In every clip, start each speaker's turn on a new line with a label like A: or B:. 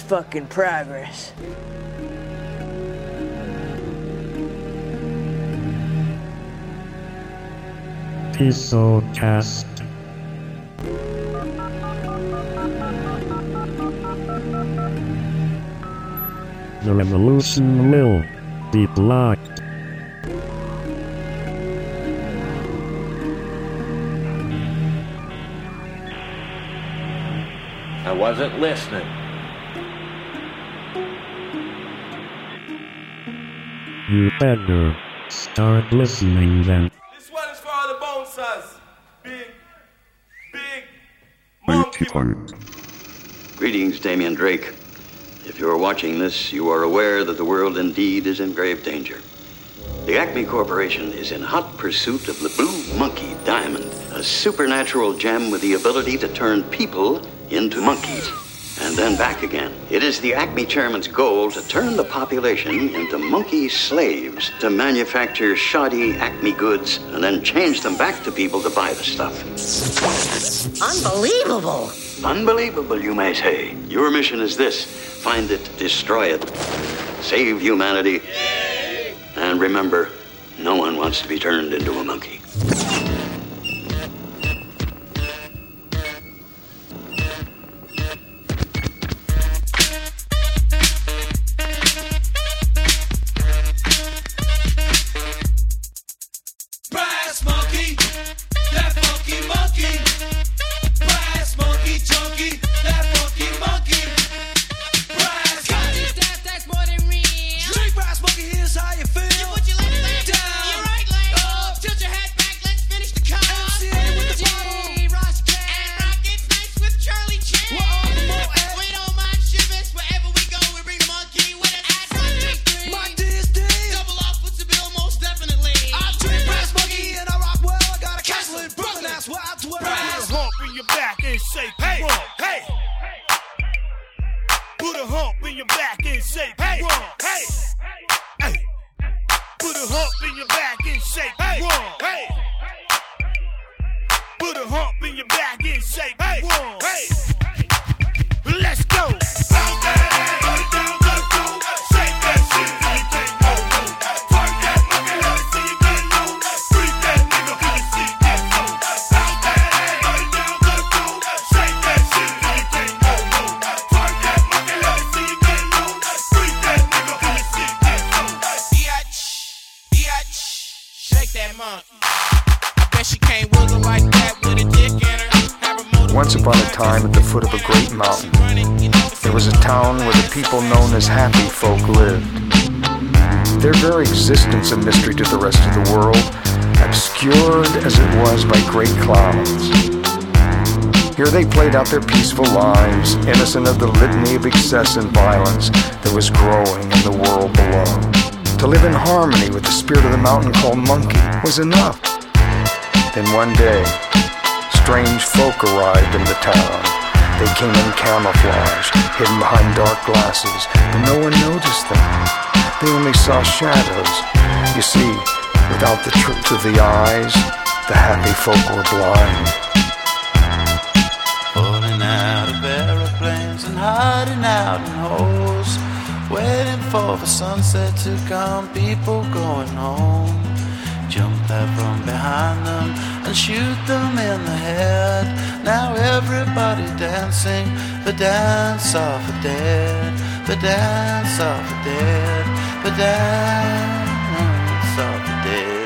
A: fucking progress.
B: Pistolcast. The revolution will be blocked.
C: I wasn't listening.
B: You better start listening then.
D: This one is for all the bone sons. Big monkey.
E: Greetings, Damian Drake. If you are watching this, you are aware that the world indeed is in grave danger. The Acme Corporation is in hot pursuit of the Blue Monkey Diamond, a supernatural gem with the ability to turn people into monkeys, and then back again. It is the Acme chairman's goal to turn the population into monkey slaves, to manufacture shoddy Acme goods, and then change them back to people to buy the stuff.
F: Unbelievable!
E: Unbelievable, you may say. Your mission is this: find it, destroy it, save humanity, and remember, no one wants to be turned into a monkey.
G: Once upon a time, at the foot of a great mountain, there was a town where the people known as happy folk lived. Their very existence a mystery to the rest of the world, obscured as it was by great clouds. Here they played out their peaceful lives, innocent of the litany of excess and violence that was growing in the world below. To live in harmony with the spirit of the mountain called Monkey was enough. Then one day, strange folk arrived in the town. They came in camouflage, hidden behind dark glasses, but no one noticed them. They only saw shadows. You see, without the truth of the eyes, the happy folk were blind.
H: Falling out of aeroplanes and hiding out in holes, waiting for the sunset to come, people going home. Jump out from behind them and shoot them in the head. Now everybody dancing the dance of the dead, the dance of the dead, the dance of the dead.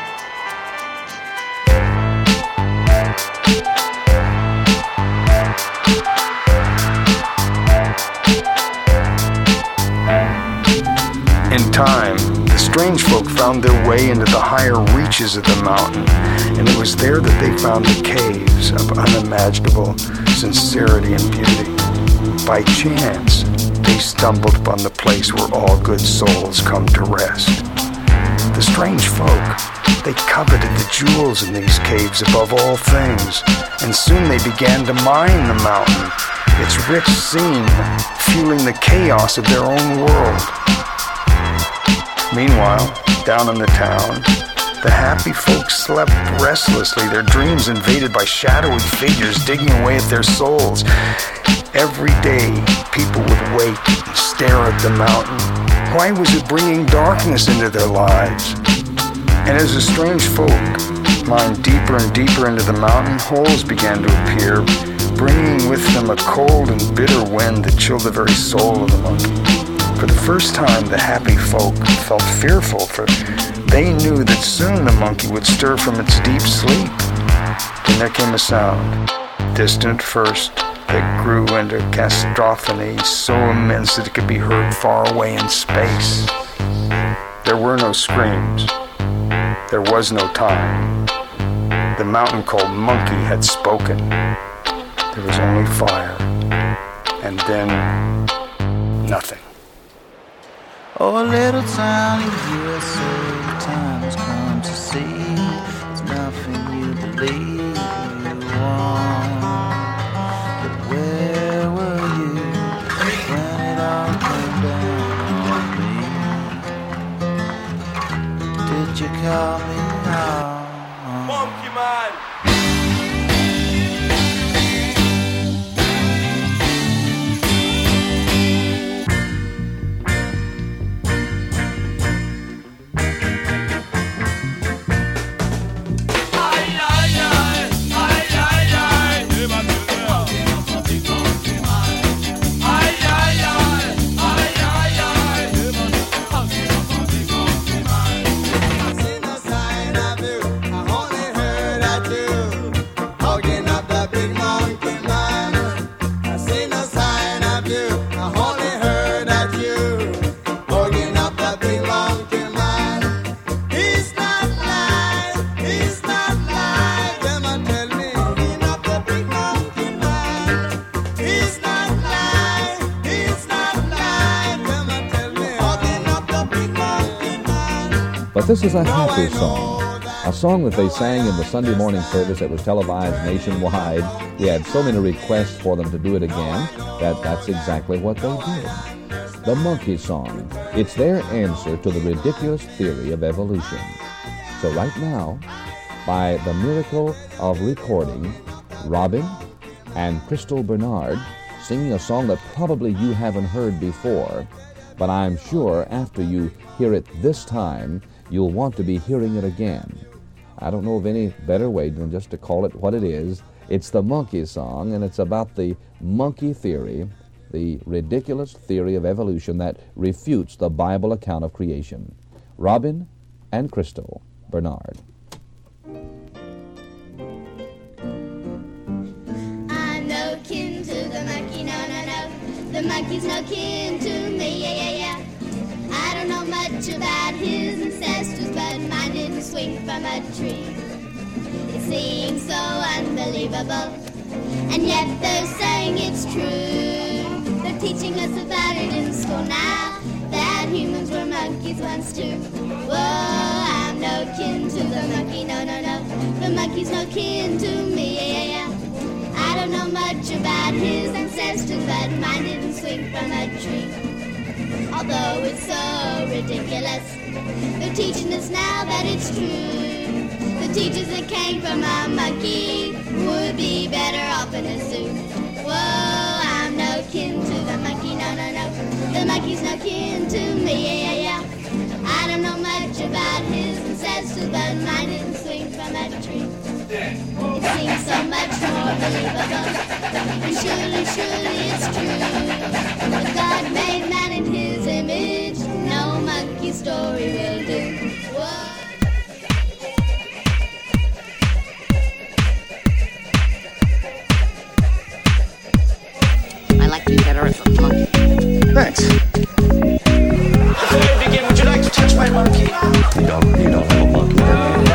G: In time, the strange folk found their way into the higher reaches of the mountain, and it was there that they found the caves of unimaginable sincerity and beauty. By chance, they stumbled upon the place where all good souls come to rest. The strange folk, they coveted the jewels in these caves above all things, and soon they began to mine the mountain, its rich scene, fueling the chaos of their own world. Meanwhile, down in the town, The happy folks slept restlessly, their dreams invaded by shadowy figures digging away at their souls. Every day, people would wake and stare at the mountain. Why was it bringing darkness into their lives? And as the strange folk climbed deeper and deeper into the mountain, holes began to appear, bringing with them a cold and bitter wind that chilled the very soul of the monkey. For the first time, the happy folk felt fearful, for they knew that soon the monkey would stir from its deep sleep. Then there came a sound, distant at first, that grew into cacophony so immense that it could be heard far away in space. There were no screams. There was no time. The mountain called Monkey had spoken. There was only fire. And then nothing.
H: Oh, a little town in USA, the time has come to see there's nothing you believe you want. But where were you when it all came down on me? Did you call me now?
D: Monkey man.
A: But this is a happy song, a song that they sang in the Sunday morning service that was televised nationwide. We had so many requests for them to do it again that that's exactly what they did. The Monkey Song. It's their answer to the ridiculous theory of evolution. So right now, by the miracle of recording, Robin and Crystal Bernard singing a song that probably you haven't heard before, but I'm sure after you hear it this time, you'll want to be hearing it again. I don't know of any better way than just to call it what it is. It's the Monkey Song, and it's about the monkey theory, the ridiculous theory of evolution that refutes the Bible account of creation. Robin and Crystal Bernard.
C: I'm no kin to the monkey, no, no, no. The monkey's no kin to me, yeah, yeah, yeah. I don't know much about his ancestors, but mine didn't swing from a tree. It seems so unbelievable, and yet they're saying it's true. They're teaching us about it in school now, that humans were monkeys once too. Whoa, I'm no kin to the monkey, no, no, no. The monkey's no kin to me, yeah, yeah, yeah. I don't know much about his ancestors, but mine didn't swing from a tree. Although it's so ridiculous, they're teaching us now that it's true. The teachers that came from a monkey would be better off in a suit. Whoa, I'm no kin to the monkey, no, no, no. The monkey's no kin to me, yeah, yeah, yeah. I don't know much about his ancestors, but mine didn't swing from a tree. It seems so much more believable, and surely, surely it's true. But God made man in his image, no monkey story will do. Whoa.
F: I like you better as a monkey.
G: Thanks.
I: Before we begin, would you like to touch my monkey?
J: You don't have a monkey.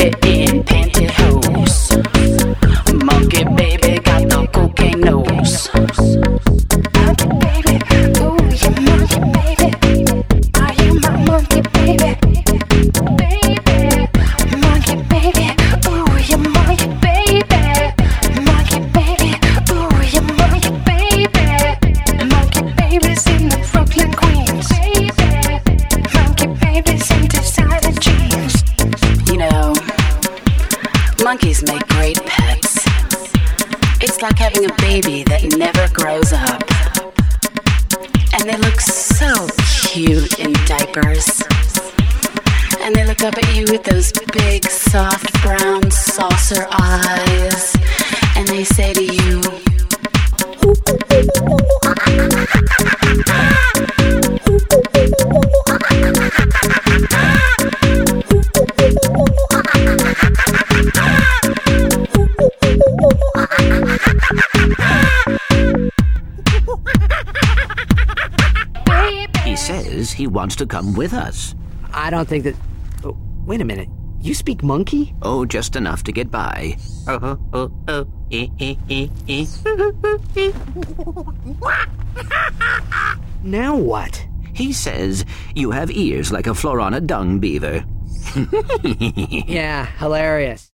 F: baby in pantyhose. Monkey baby got the cocaine nose. Monkey baby, ooh, you monkey baby. Are you my monkey baby? Baby, monkey baby, ooh, you monkey baby. Monkey baby, ooh, you monkey baby. Monkey babies in the Brooklyn Queens. Monkey babies in designer jeans. You know, monkeys make great pets. It's like having a baby that never grows up. And they look so cute in diapers. And they look up at you with those big, soft, brown saucer eyes. And they say to you,
K: He says he wants to come with us.
L: I don't think that... Oh, wait a minute. You speak monkey?
K: Oh, just enough to get by.
L: Now what?
K: He says you have ears like a Florana dung beaver.
L: Yeah, hilarious.